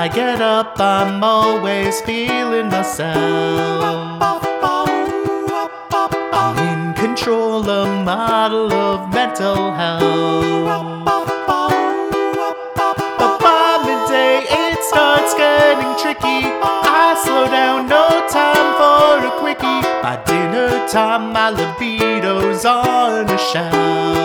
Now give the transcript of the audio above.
I get up, I'm always feeling myself. I'm in control, a model of mental health. But by midday it starts getting tricky. I slow down, no time for a quickie. By dinner time my libido's on a shelf.